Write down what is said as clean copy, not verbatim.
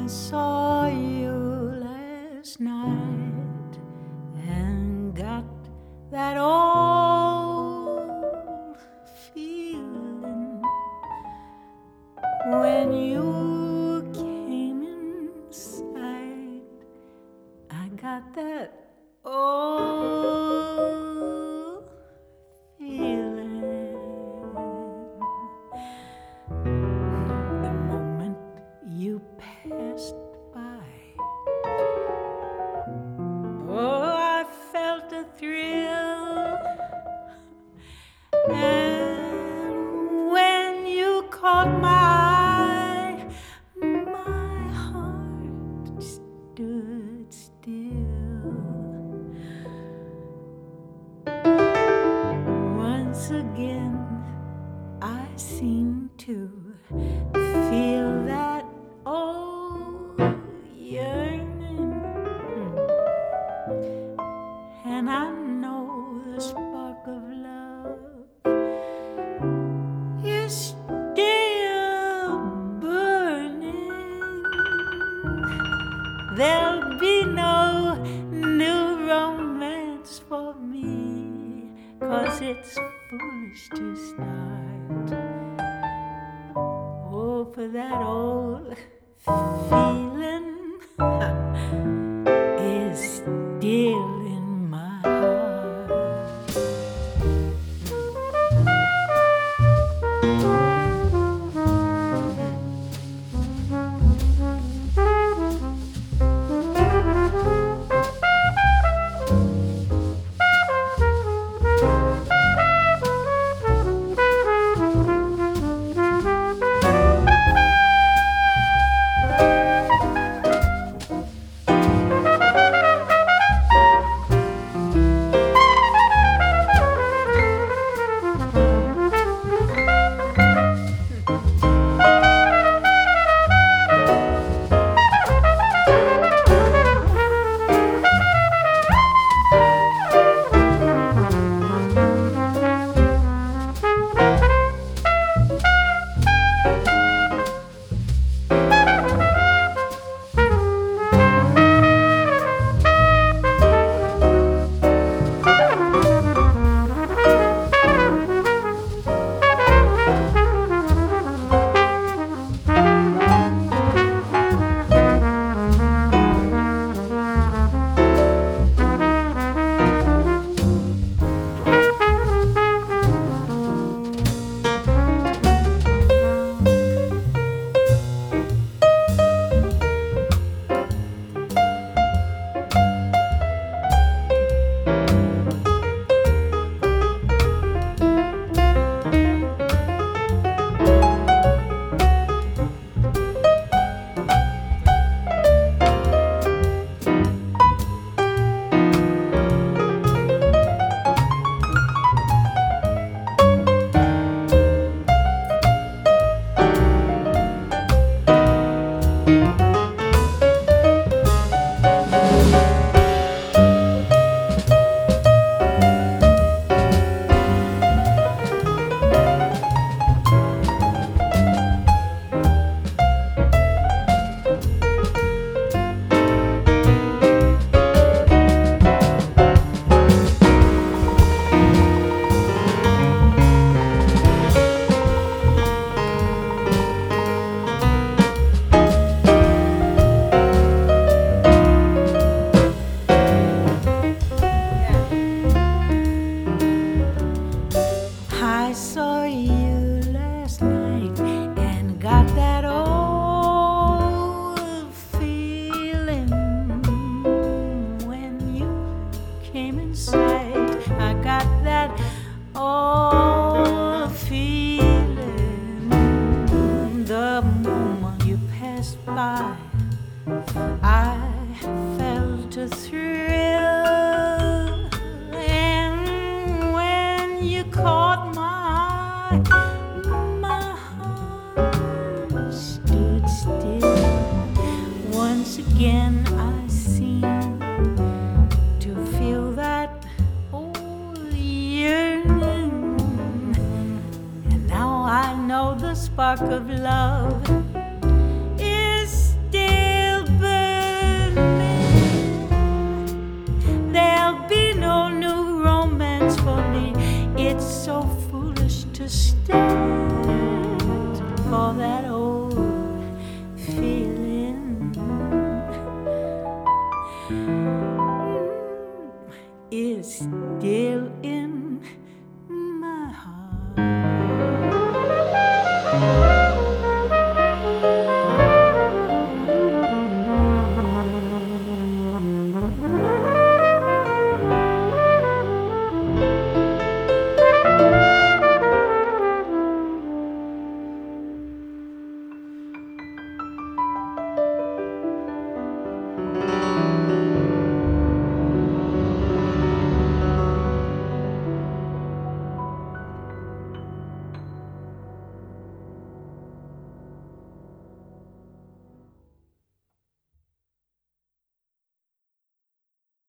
saw you last night and got that old feeling when you came inside. I got that old feeling the moment you passed by. Oh, I felt a thrill, and when you caught my eye, my heart stood still. Once again, I seem to feel that old yearning, and I know the spark of love is still burning. There'll be no new romance for me, 'cause it's foolish to start. Oh, for that old feeling is still in my heart. I saw you last night and got that old feeling when you came inside. I got that old feeling the moment you passed by. I felt a thrill, and when you caught my eye, my heart stood still. Once again I seem to feel that old yearning, and now I know the spark of love is still